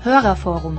Hörerforum.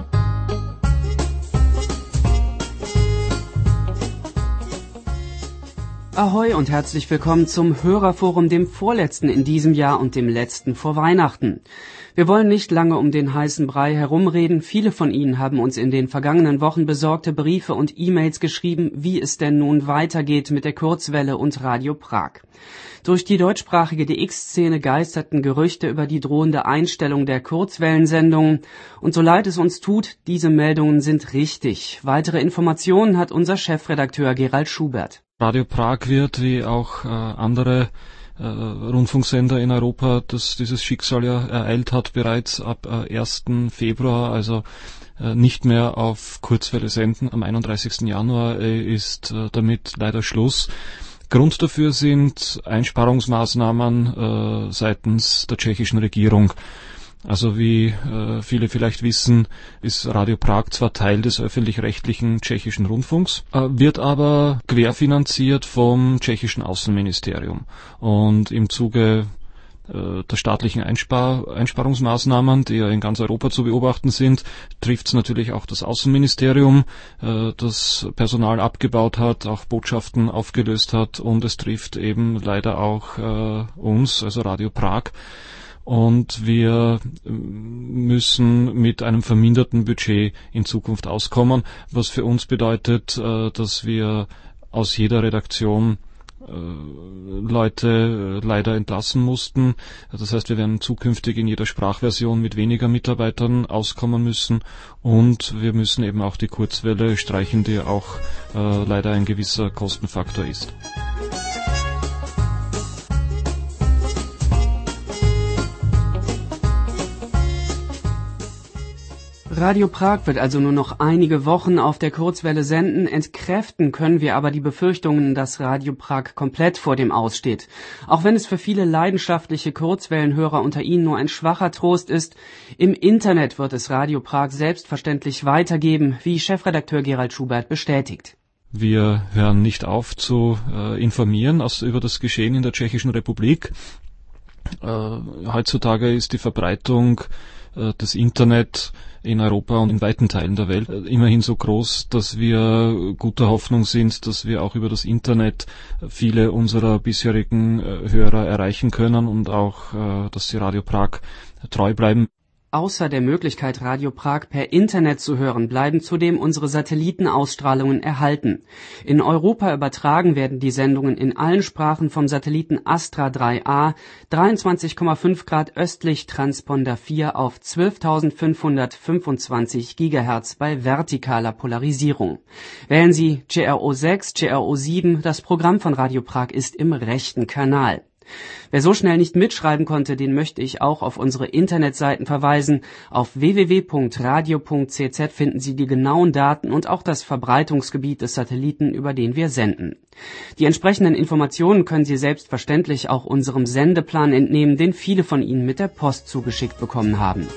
Ahoi und herzlich willkommen zum Hörerforum, dem vorletzten in diesem Jahr und dem letzten vor Weihnachten. Wir wollen nicht lange um den heißen Brei herumreden. Viele von Ihnen haben uns in den vergangenen Wochen besorgte Briefe und E-Mails geschrieben, wie es denn nun weitergeht mit der Kurzwelle und Radio Prag. Durch die deutschsprachige DX-Szene geisterten Gerüchte über die drohende Einstellung der Kurzwellensendungen. Und so leid es uns tut, diese Meldungen sind richtig. Weitere Informationen hat unser Chefredakteur Gerald Schubert. Radio Prag wird, wie auch andere Rundfunksender in Europa, das dieses Schicksal ja ereilt hat, bereits ab 1. Februar, also nicht mehr auf Kurzwelle senden. Am 31. Januar ist damit leider Schluss. Grund dafür sind Einsparungsmaßnahmen seitens der tschechischen Regierung. Also wie viele vielleicht wissen, ist Radio Prag zwar Teil des öffentlich-rechtlichen tschechischen Rundfunks, wird aber querfinanziert vom tschechischen Außenministerium. Und im Zuge der staatlichen Einsparungsmaßnahmen, die ja in ganz Europa zu beobachten sind, trifft es natürlich auch das Außenministerium, das Personal abgebaut hat, auch Botschaften aufgelöst hat, und es trifft eben leider auch uns, also Radio Prag. Und wir müssen mit einem verminderten Budget in Zukunft auskommen, was für uns bedeutet, dass wir aus jeder Redaktion Leute leider entlassen mussten. Das heißt, wir werden zukünftig in jeder Sprachversion mit weniger Mitarbeitern auskommen müssen, und wir müssen eben auch die Kurzwelle streichen, die auch leider ein gewisser Kostenfaktor ist. Radio Prag wird also nur noch einige Wochen auf der Kurzwelle senden. Entkräften können wir aber die Befürchtungen, dass Radio Prag komplett vor dem Aus steht. Auch wenn es für viele leidenschaftliche Kurzwellenhörer unter Ihnen nur ein schwacher Trost ist, im Internet wird es Radio Prag selbstverständlich weitergeben, wie Chefredakteur Gerald Schubert bestätigt. Wir hören nicht auf zu informieren über das Geschehen in der Tschechischen Republik. Heutzutage ist die Verbreitung des Internet in Europa und in weiten Teilen der Welt immerhin so groß, dass wir guter Hoffnung sind, dass wir auch über das Internet viele unserer bisherigen Hörer erreichen können und auch, dass sie Radio Prag treu bleiben. Außer der Möglichkeit, Radio Prag per Internet zu hören, bleiben zudem unsere Satellitenausstrahlungen erhalten. In Europa übertragen werden die Sendungen in allen Sprachen vom Satelliten Astra 3A, 23,5 Grad östlich, Transponder 4 auf 12.525 GHz bei vertikaler Polarisierung. Wählen Sie GRO 6, GRO 7, das Programm von Radio Prag ist im rechten Kanal. Wer so schnell nicht mitschreiben konnte, den möchte ich auch auf unsere Internetseiten verweisen. Auf www.radio.cz finden Sie die genauen Daten und auch das Verbreitungsgebiet des Satelliten, über den wir senden. Die entsprechenden Informationen können Sie selbstverständlich auch unserem Sendeplan entnehmen, den viele von Ihnen mit der Post zugeschickt bekommen haben.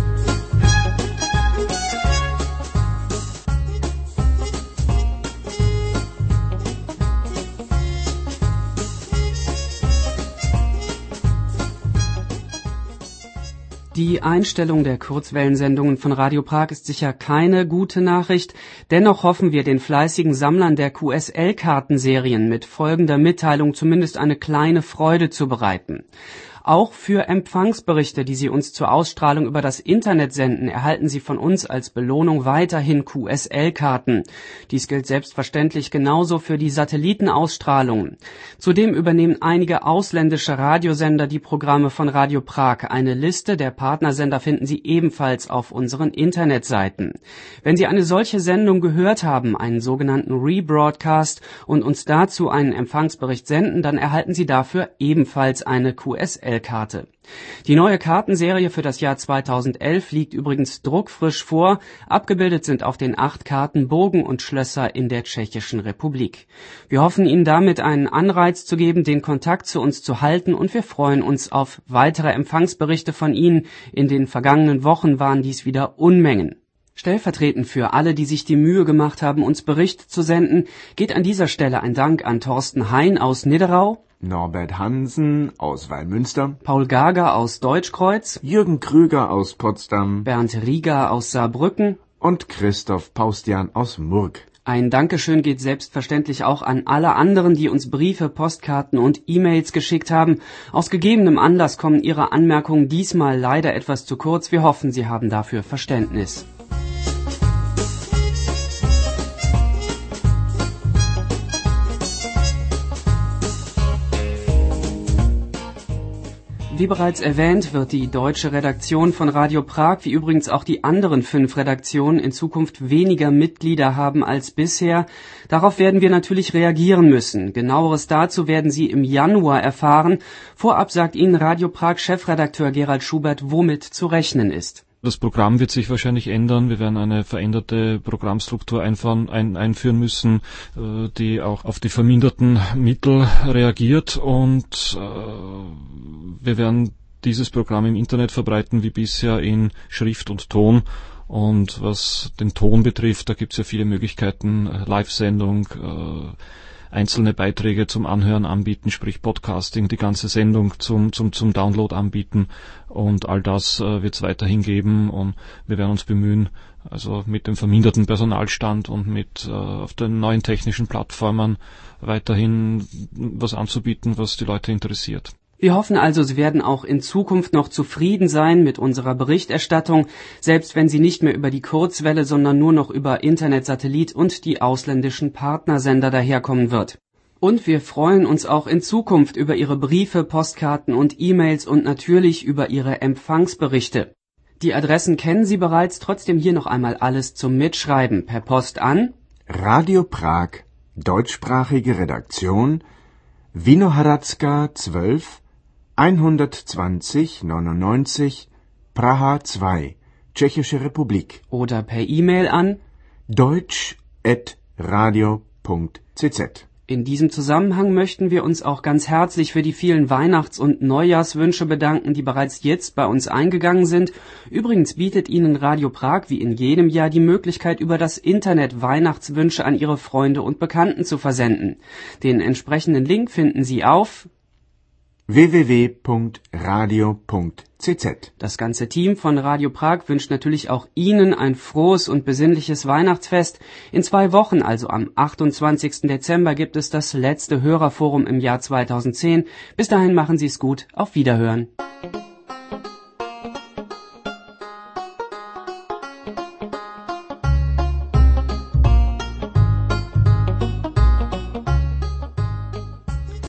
Die Einstellung der Kurzwellensendungen von Radio Prag ist sicher keine gute Nachricht. Dennoch hoffen wir, den fleißigen Sammlern der QSL-Kartenserien mit folgender Mitteilung zumindest eine kleine Freude zu bereiten. Auch für Empfangsberichte, die Sie uns zur Ausstrahlung über das Internet senden, erhalten Sie von uns als Belohnung weiterhin QSL-Karten. Dies gilt selbstverständlich genauso für die Satellitenausstrahlungen. Zudem übernehmen einige ausländische Radiosender die Programme von Radio Prag. Eine Liste der Partnersender finden Sie ebenfalls auf unseren Internetseiten. Wenn Sie eine solche Sendung gehört haben, einen sogenannten Rebroadcast, und uns dazu einen Empfangsbericht senden, dann erhalten Sie dafür ebenfalls eine QSL-Karte. Die neue Kartenserie für das Jahr 2011 liegt übrigens druckfrisch vor. Abgebildet sind auf den 8 Karten Burgen und Schlösser in der Tschechischen Republik. Wir hoffen, Ihnen damit einen Anreiz zu geben, den Kontakt zu uns zu halten, und wir freuen uns auf weitere Empfangsberichte von Ihnen. In den vergangenen Wochen waren dies wieder Unmengen. Stellvertretend für alle, die sich die Mühe gemacht haben, uns Berichte zu senden, geht an dieser Stelle ein Dank an Thorsten Hein aus Nidderau, Norbert Hansen aus Wallmünster, Paul Gager aus Deutschkreuz, Jürgen Krüger aus Potsdam, Bernd Rieger aus Saarbrücken und Christoph Paustian aus Murg. Ein Dankeschön geht selbstverständlich auch an alle anderen, die uns Briefe, Postkarten und E-Mails geschickt haben. Aus gegebenem Anlass kommen Ihre Anmerkungen diesmal leider etwas zu kurz. Wir hoffen, Sie haben dafür Verständnis. Wie bereits erwähnt, wird die deutsche Redaktion von Radio Prag, wie übrigens auch die anderen 5 Redaktionen, in Zukunft weniger Mitglieder haben als bisher. Darauf werden wir natürlich reagieren müssen. Genaueres dazu werden Sie im Januar erfahren. Vorab sagt Ihnen Radio Prag Chefredakteur Gerald Schubert, womit zu rechnen ist. Das Programm wird sich wahrscheinlich ändern. Wir werden eine veränderte Programmstruktur einführen müssen, die auch auf die verminderten Mittel reagiert. Und wir werden dieses Programm im Internet verbreiten, wie bisher in Schrift und Ton. Und was den Ton betrifft, da gibt es ja viele Möglichkeiten, Live-Sendung, einzelne Beiträge zum Anhören anbieten, sprich Podcasting, die ganze Sendung zum Download anbieten, und all das wird es weiterhin geben, und wir werden uns bemühen, also mit dem verminderten Personalstand und mit auf den neuen technischen Plattformen weiterhin was anzubieten, was die Leute interessiert. Wir hoffen also, Sie werden auch in Zukunft noch zufrieden sein mit unserer Berichterstattung, selbst wenn sie nicht mehr über die Kurzwelle, sondern nur noch über Internet, Satellit und die ausländischen Partnersender daherkommen wird. Und wir freuen uns auch in Zukunft über Ihre Briefe, Postkarten und E-Mails und natürlich über Ihre Empfangsberichte. Die Adressen kennen Sie bereits, trotzdem hier noch einmal alles zum Mitschreiben. Per Post an Radio Prag, deutschsprachige Redaktion, Vinohradska 12, 120 99, Praha 2, Tschechische Republik. Oder per E-Mail an deutsch@radio.cz. In diesem Zusammenhang möchten wir uns auch ganz herzlich für die vielen Weihnachts- und Neujahrswünsche bedanken, die bereits jetzt bei uns eingegangen sind. Übrigens bietet Ihnen Radio Prag wie in jedem Jahr die Möglichkeit, über das Internet Weihnachtswünsche an Ihre Freunde und Bekannten zu versenden. Den entsprechenden Link finden Sie auf www.radio.cz. Das ganze Team von Radio Prag wünscht natürlich auch Ihnen ein frohes und besinnliches Weihnachtsfest. In 2 Wochen, also am 28. Dezember, gibt es das letzte Hörerforum im Jahr 2010. Bis dahin machen Sie es gut. Auf Wiederhören.